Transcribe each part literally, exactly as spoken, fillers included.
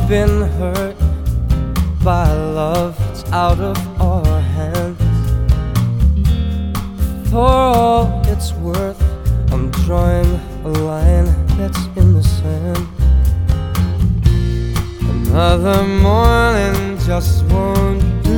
been hurt by love that's out of our hands. For all it's worth, I'm drawing a line that's in the sand. Another morning just won't do.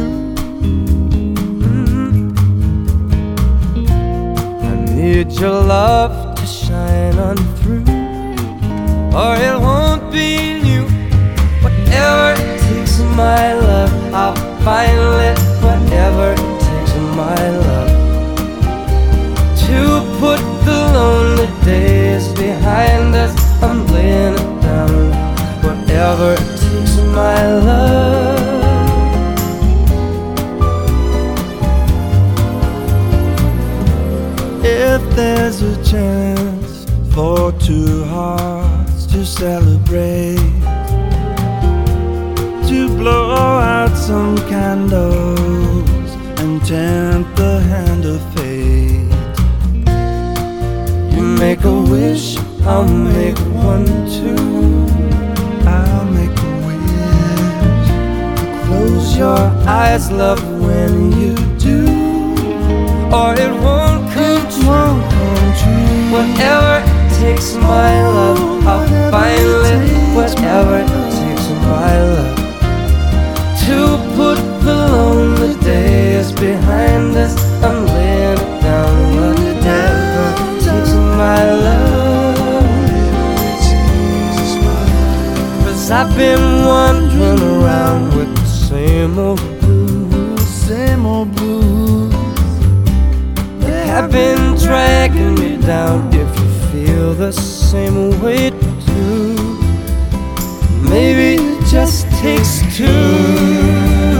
I need your love to shine on through, or it won't be new. Whatever it takes, my love, I'll find it. Whatever it takes, my love, to put the lonely days behind us. I'm laying it down. Whatever it takes, my love. If there's a chance for two hearts to celebrate, to blow out some candles and tempt the hand of fate, you make a wish, I'll make one too. I'll make a wish. Close your eyes, love, when you do, or it won't come true. Won't come true. Whatever it takes, my love, I'll find it. Whatever it takes, my love, to put the lonely days behind us. I'm laying it down. Whatever it takes, my love, 'cause I've been wandering around with the same old blues, same old blues. they have been dragging me down. If you feel the same way too, maybe it just takes two.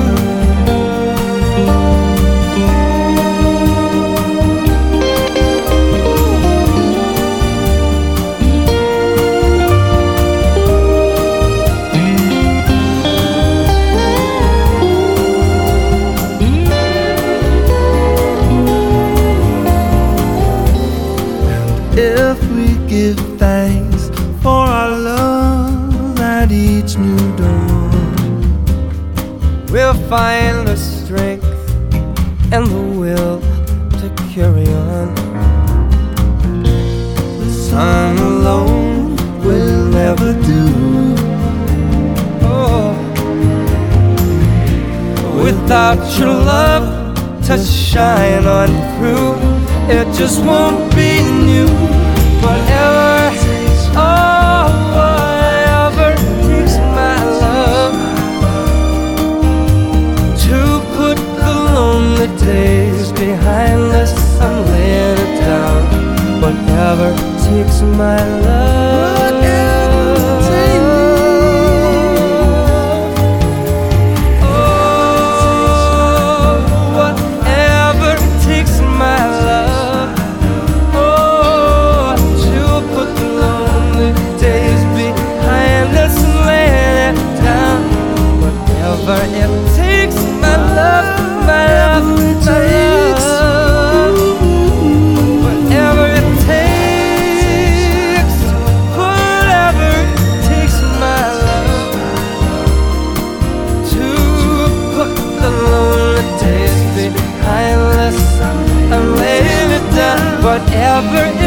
If we give thanks for our love at each new dawn, We'll find the strength and the will to carry on. the sun alone will never do. Oh, without your love to shine on through, it just won't be new. Whatever, oh, whatever takes, my love, to put the lonely days behind us. I'm laying it down. Whatever takes, my love. Whatever it takes, my love, my love, my love. Whatever it takes, whatever it takes, my love, to put the lonely days behind us. I'm laying it down. Whatever it